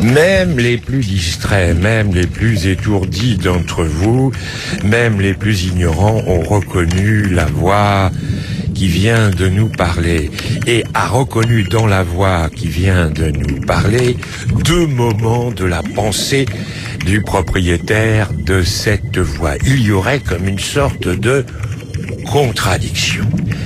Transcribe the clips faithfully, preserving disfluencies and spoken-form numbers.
Même les plus distraits, même les plus étourdis d'entre vous, même les plus ignorants ont reconnu la voix qui vient de nous parler et a reconnu dans la voix qui vient de nous parler deux moments de la pensée du propriétaire de cette voix. Il y aurait comme une sorte de contradiction.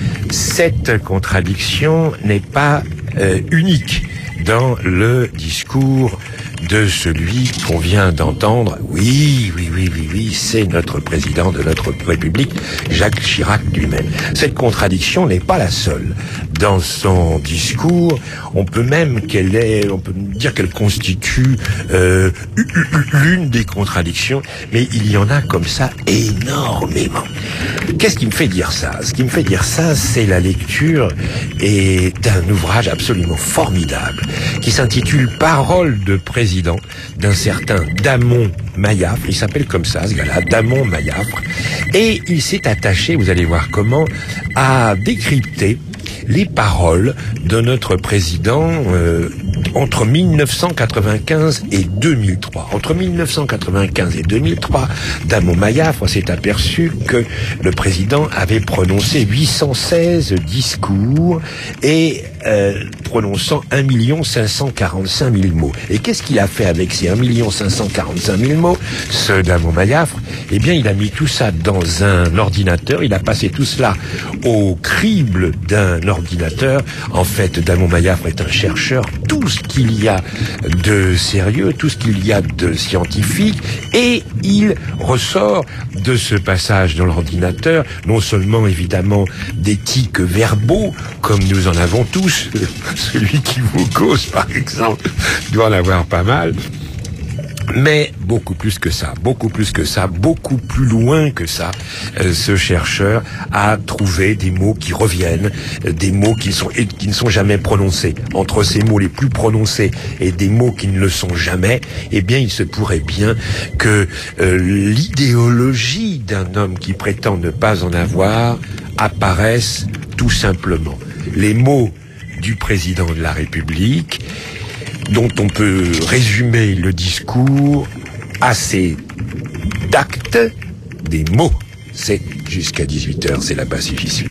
Cette contradiction n'est pas euh, unique dans le discours de celui qu'on vient d'entendre. Oui, oui, oui, oui, oui, c'est notre président de notre République, Jacques Chirac lui-même. Cette contradiction n'est pas la seule. Dans son discours, on peut même qu'elle est, on peut dire qu'elle constitue euh, l'une des contradictions, mais il y en a comme ça énormément. Qu'est-ce qui me fait dire ça? Ce qui me fait dire ça, c'est la lecture et d'un ouvrage absolument formidable qui s'intitule Paroles de président d'un certain Damon Mayafre. Il s'appelle comme ça, ce gars-là, Damon Mayafre. Et il s'est attaché, vous allez voir comment, à décrypter les paroles de notre président euh, entre mille neuf cent quatre-vingt-quinze et deux mille trois. Entre mille neuf cent quatre-vingt-quinze et deux mille trois, Damon Mayafre s'est aperçu que le président avait prononcé huit cent seize discours et euh, prononçant un million cinq cent quarante-cinq mille mots. Et qu'est-ce qu'il a fait avec ces un million cinq cent quarante-cinq mille mots, ce Damon Mayafre? Eh bien, il a mis tout ça dans un ordinateur, il a passé tout cela au crible d'un ordinateur. En fait, Damon Mayafre est un chercheur, tout ce qu'il y a de sérieux, tout ce qu'il y a de scientifique, et il ressort de ce passage dans l'ordinateur, non seulement évidemment des tics verbaux, comme nous en avons tous, celui qui vous cause par exemple doit en avoir pas mal, mais beaucoup plus que ça, beaucoup plus que ça, beaucoup plus loin que ça, euh, ce chercheur a trouvé des mots qui reviennent, euh, des mots qui, sont, et qui ne sont jamais prononcés. Entre ces mots les plus prononcés et des mots qui ne le sont jamais, eh bien il se pourrait bien que euh, l'idéologie d'un homme qui prétend ne pas en avoir apparaisse tout simplement. Les mots du président de la République, dont on peut résumer le discours assez d'actes, des mots. C'est jusqu'à dix-huit heures, c'est la pacifisme.